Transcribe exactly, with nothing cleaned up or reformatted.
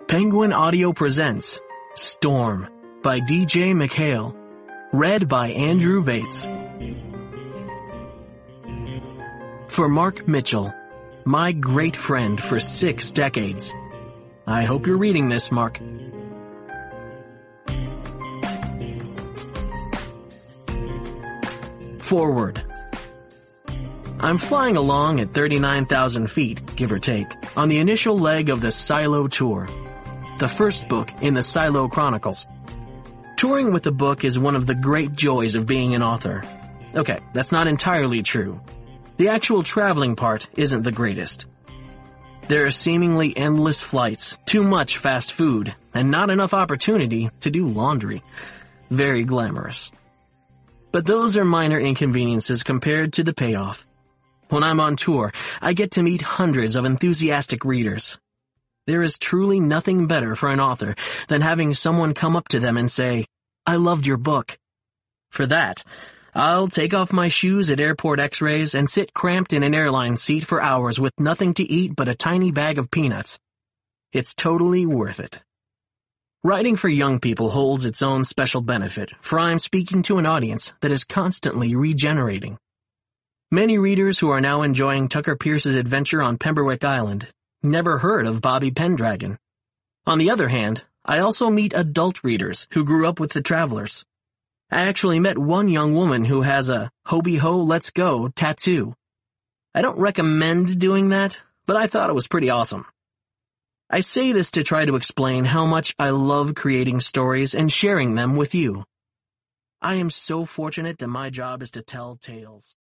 Penguin Audio presents Storm by D J McHale, read by Andrew Bates. For Mark Mitchell, my great friend for six decades. I hope you're reading this, Mark. Forward. I'm flying along at thirty-nine thousand feet, give or take, on the initial leg of the Silo Tour, the first book in the Silo Chronicles. Touring with a book is one of the great joys of being an author. Okay, that's not entirely true. The actual traveling part isn't the greatest. There are seemingly endless flights, too much fast food, and not enough opportunity to do laundry. Very glamorous. But those are minor inconveniences compared to the payoff. When I'm on tour, I get to meet hundreds of enthusiastic readers. There is truly nothing better for an author than having someone come up to them and say, "I loved your book." For that, I'll take off my shoes at airport x-rays and sit cramped in an airline seat for hours with nothing to eat but a tiny bag of peanuts. It's totally worth it. Writing for young people holds its own special benefit, for I'm speaking to an audience that is constantly regenerating. Many readers who are now enjoying Tucker Pearce's adventure on Pemberwick Island never heard of Bobby Pendragon. On the other hand, I also meet adult readers who grew up with the Travelers. I actually met one young woman who has a "Hobie Ho, let's go" tattoo. I don't recommend doing that, but I thought it was pretty awesome. I say this to try to explain how much I love creating stories and sharing them with you. I am so fortunate that my job is to tell tales.